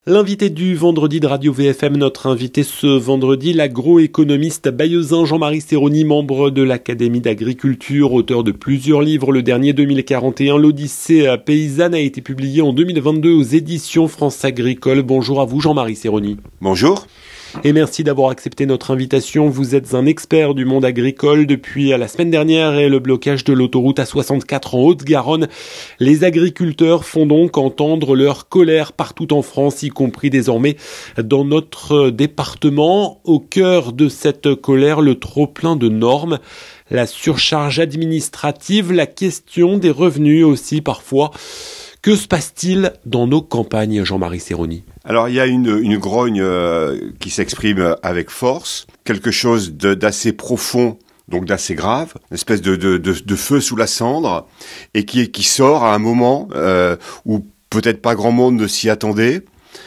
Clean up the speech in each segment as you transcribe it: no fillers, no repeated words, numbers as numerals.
L'invité du vendredi de Radio VFM, notre invité ce vendredi, l'agroéconomiste bayeuxin Jean-Marie Serroni, membre de l'Académie d'agriculture, auteur de plusieurs livres. Le dernier 2041, l'Odyssée paysanne, a été publié en 2022 aux éditions France Agricole. Bonjour à vous Jean-Marie Serroni. Bonjour. Et merci d'avoir accepté notre invitation. Vous êtes un expert du monde agricole. Depuis la semaine dernière et le blocage de l'autoroute A64 en Haute-Garonne, les agriculteurs font donc entendre leur colère partout en France, y compris désormais dans notre département. Au cœur de cette colère, le trop-plein de normes, la surcharge administrative, la question des revenus aussi parfois. Que se passe-t-il dans nos campagnes, Jean-Marie Serroni ? Alors, il y a une grogne qui s'exprime avec force, quelque chose d'assez profond, donc d'assez grave, une espèce de feu sous la cendre, et qui sort à un moment où peut-être pas grand monde ne s'y attendait.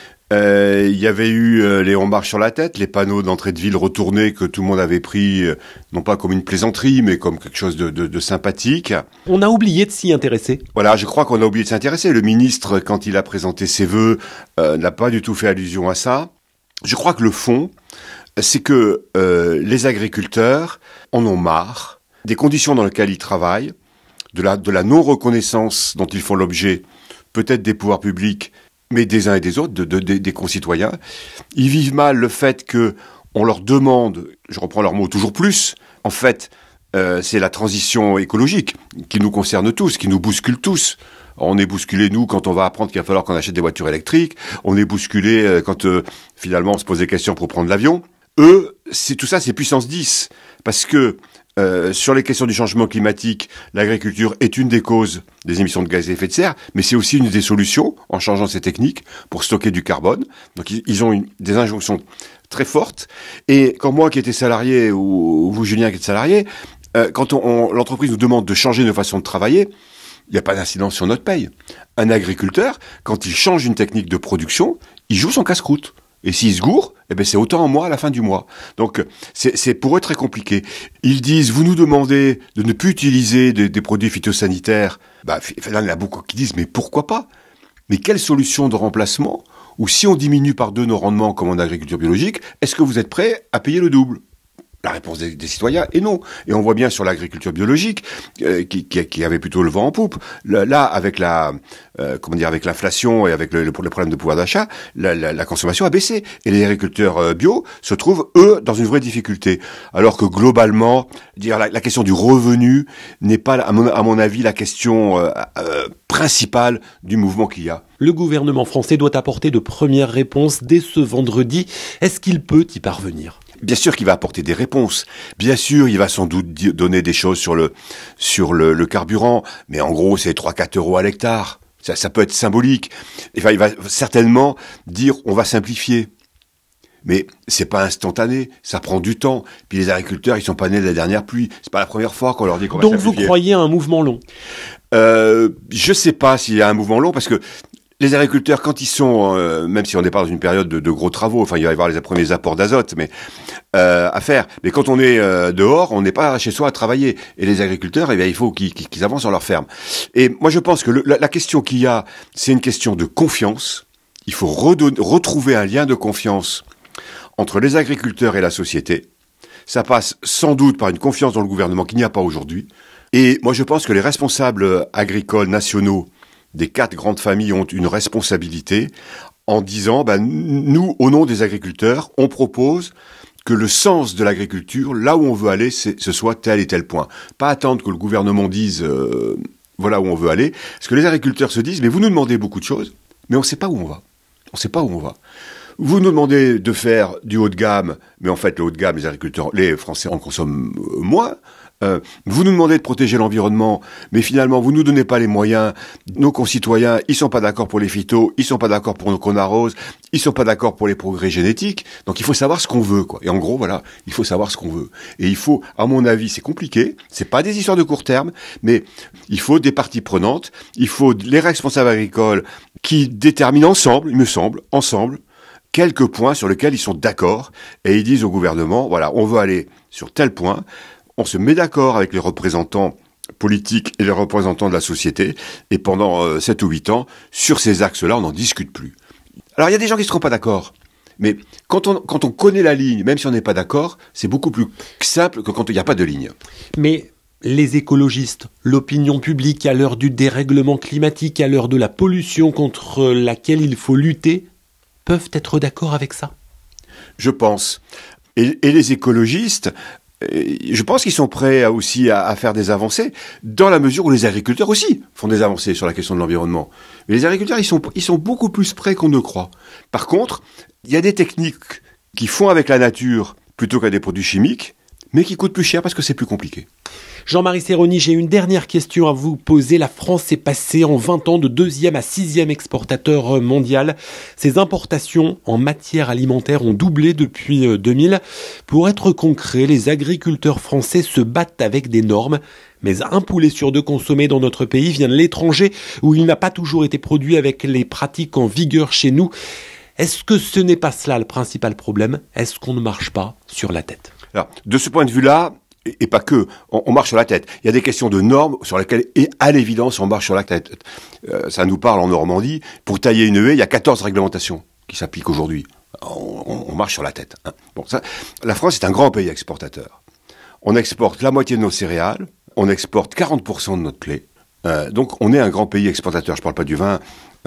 Il y avait eu les On marche sur la tête, les panneaux d'entrée de ville retournés que tout le monde avait pris, non pas comme une plaisanterie, mais comme quelque chose de sympathique. On a oublié de s'y intéresser. Voilà, je crois qu'on a oublié de s'intéresser. Le ministre, quand il a présenté ses vœux, n'a pas du tout fait allusion à ça. Je crois que le fond, c'est que les agriculteurs en ont marre des conditions dans lesquelles ils travaillent, de la non-reconnaissance dont ils font l'objet, peut-être des pouvoirs publics, mais des uns et des autres, des concitoyens. Ils vivent mal le fait que on leur demande, je reprends leurs mots, toujours plus. En fait, c'est la transition écologique qui nous concerne tous, qui nous bouscule tous. On est bousculé, nous, quand on va apprendre qu'il va falloir qu'on achète des voitures électriques. On est bousculé quand, finalement, on se pose des questions pour prendre l'avion. Eux, tout ça, c'est puissance 10. Parce que sur les questions du changement climatique, l'agriculture est une des causes des émissions de gaz à effet de serre, mais c'est aussi une des solutions, en changeant ces techniques, pour stocker du carbone. Donc ils ont des injonctions très fortes. Et quand moi qui étais salarié, ou vous Julien qui êtes salarié, quand l'entreprise nous demande de changer nos façons de travailler, il n'y a pas d'incidence sur notre paye. Un agriculteur, quand il change une technique de production, il joue son casse-croûte. Et s'ils se gourrent, c'est autant en mois à la fin du mois. Donc, c'est pour eux très compliqué. Ils disent, vous nous demandez de ne plus utiliser des produits phytosanitaires. Là, il y en a beaucoup qui disent, mais pourquoi pas ? Mais quelle solution de remplacement ? Ou si on diminue par 2 nos rendements comme en agriculture biologique, est-ce que vous êtes prêts à payer le double ? La réponse des citoyens est non. Et on voit bien sur l'agriculture biologique qui avait plutôt le vent en poupe. Là, avec avec l'inflation et avec le problème de pouvoir d'achat, la consommation a baissé. Et les agriculteurs bio se trouvent, eux, dans une vraie difficulté. Alors que globalement, la question du revenu n'est pas, à mon avis, la question principale du mouvement qu'il y a. Le gouvernement français doit apporter de premières réponses dès ce vendredi. Est-ce qu'il peut y parvenir ? Bien sûr qu'il va apporter des réponses. Bien sûr, il va sans doute donner des choses sur le carburant. Mais en gros, c'est 3-4 euros à l'hectare. Ça peut être symbolique. Enfin, il va certainement dire, on va simplifier. Mais c'est pas instantané. Ça prend du temps. Puis les agriculteurs, ils sont pas nés de la dernière pluie. C'est pas la première fois qu'on leur dit qu'on va simplifier. Donc vous croyez à un mouvement long ? Je sais pas s'il y a un mouvement long parce que les agriculteurs, quand ils sont, même si on n'est pas dans une période de gros travaux, enfin il va y avoir les premiers apports d'azote, mais à faire. Mais quand on est dehors, on n'est pas chez soi à travailler. Et les agriculteurs, il faut qu'ils avancent sur leur ferme. Et moi je pense que la question qu'il y a, c'est une question de confiance. Il faut retrouver un lien de confiance entre les agriculteurs et la société. Ça passe sans doute par une confiance dans le gouvernement qu'il n'y a pas aujourd'hui. Et moi je pense que les responsables agricoles nationaux des 4 grandes familles ont une responsabilité en disant, nous, au nom des agriculteurs, on propose que le sens de l'agriculture, là où on veut aller, ce soit tel et tel point. Pas attendre que le gouvernement dise, voilà où on veut aller. Parce que les agriculteurs se disent, mais vous nous demandez beaucoup de choses, mais on ne sait pas où on va. On ne sait pas où on va. Vous nous demandez de faire du haut de gamme, mais en fait, le haut de gamme, les Français en consomment moins. Vous nous demandez de protéger l'environnement, mais finalement, vous nous donnez pas les moyens. Nos concitoyens, ils sont pas d'accord pour les phytos, ils sont pas d'accord pour qu'on arrose, ils sont pas d'accord pour les progrès génétiques. Donc, il faut savoir ce qu'on veut, quoi. Et en gros, voilà, il faut savoir ce qu'on veut. Et il faut, à mon avis, c'est compliqué. C'est pas des histoires de court terme, mais il faut des parties prenantes. Il faut les responsables agricoles qui déterminent ensemble, il me semble, quelques points sur lesquels ils sont d'accord. Et ils disent au gouvernement, voilà, on veut aller sur tel point. On se met d'accord avec les représentants politiques et les représentants de la société, et pendant 7 ou 8 ans, sur ces axes-là, on n'en discute plus. Alors il y a des gens qui ne seront pas d'accord. Mais quand on connaît la ligne, même si on n'est pas d'accord, c'est beaucoup plus simple que quand il n'y a pas de ligne. Mais les écologistes, l'opinion publique à l'heure du dérèglement climatique, à l'heure de la pollution contre laquelle il faut lutter, peuvent être d'accord avec ça? Je pense. Et les écologistes, je pense qu'ils sont prêts aussi à faire des avancées, dans la mesure où les agriculteurs aussi font des avancées sur la question de l'environnement. Mais les agriculteurs, ils sont beaucoup plus prêts qu'on ne croit. Par contre, il y a des techniques qui font avec la nature plutôt qu'à des produits chimiques, mais qui coûtent plus cher parce que c'est plus compliqué. Jean-Marie Serroni, j'ai une dernière question à vous poser. La France est passée en 20 ans de 2e à 6e exportateur mondial. Ses importations en matière alimentaire ont doublé depuis 2000. Pour être concret, les agriculteurs français se battent avec des normes. Mais un poulet sur 2 consommé dans notre pays vient de l'étranger, où il n'a pas toujours été produit avec les pratiques en vigueur chez nous. Est-ce que ce n'est pas cela le principal problème? Est-ce qu'on ne marche pas sur la tête? Alors, de ce point de vue-là, et pas que, on marche sur la tête. Il y a des questions de normes sur lesquelles, et à l'évidence, on marche sur la tête. Ça nous parle en Normandie. Pour tailler une haie, il y a 14 réglementations qui s'appliquent aujourd'hui. On marche sur la tête. Hein. Bon, ça, la France est un grand pays exportateur. On exporte la moitié de nos céréales, on exporte 40% de notre blé. Donc, on est un grand pays exportateur. Je parle pas du vin,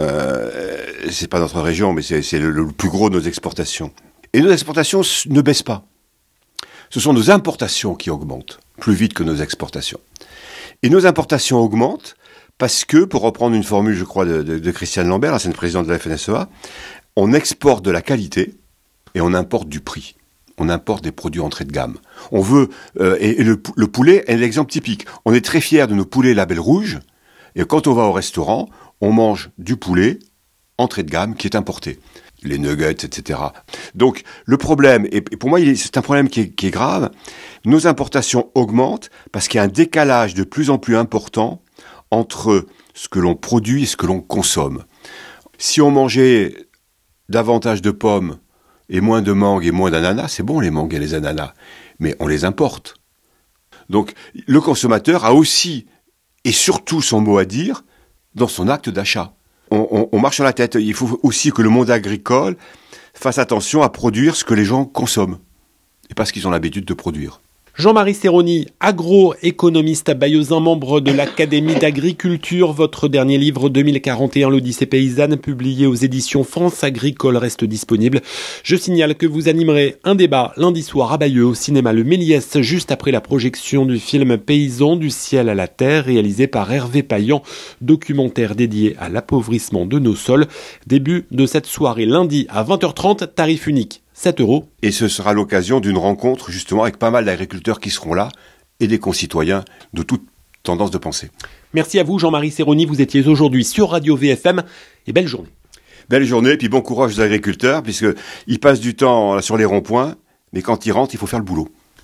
c'est pas notre région, mais c'est le plus gros de nos exportations. Et nos exportations ne baissent pas. Ce sont nos importations qui augmentent plus vite que nos exportations. Et nos importations augmentent parce que, pour reprendre une formule, je crois, de Christiane Lambert, l'ancienne présidente de la FNSEA, on exporte de la qualité et on importe du prix. On importe des produits entrée de gamme. On veut, et le poulet est l'exemple typique. On est très fiers de nos poulets label rouge, et quand on va au restaurant, on mange du poulet entrée de gamme qui est importé. Les nuggets, etc. Donc, le problème, et pour moi, c'est un problème qui est grave, nos importations augmentent parce qu'il y a un décalage de plus en plus important entre ce que l'on produit et ce que l'on consomme. Si on mangeait davantage de pommes et moins de mangues et moins d'ananas, c'est bon les mangues et les ananas, mais on les importe. Donc, le consommateur a aussi, et surtout son mot à dire, dans son acte d'achat. On marche sur la tête. Il faut aussi que le monde agricole fasse attention à produire ce que les gens consomment et pas ce qu'ils ont l'habitude de produire. Jean-Marie Serroni, agroéconomiste à Bayeuzin, membre de l'Académie d'agriculture. Votre dernier livre 2041, l'Odyssée paysanne, publié aux éditions France Agricole, reste disponible. Je signale que vous animerez un débat lundi soir à Bayeux au cinéma Le Méliès, juste après la projection du film Paysans du ciel à la terre, réalisé par Hervé Payan, documentaire dédié à l'appauvrissement de nos sols. Début de cette soirée lundi à 20h30, tarif unique. 7 €. Et ce sera l'occasion d'une rencontre justement avec pas mal d'agriculteurs qui seront là et des concitoyens de toute tendance de pensée. Merci à vous Jean-Marie Serroni, vous étiez aujourd'hui sur Radio VFM et belle journée. Belle journée et puis bon courage aux agriculteurs puisqu'ils passent du temps sur les ronds-points, mais quand ils rentrent, il faut faire le boulot.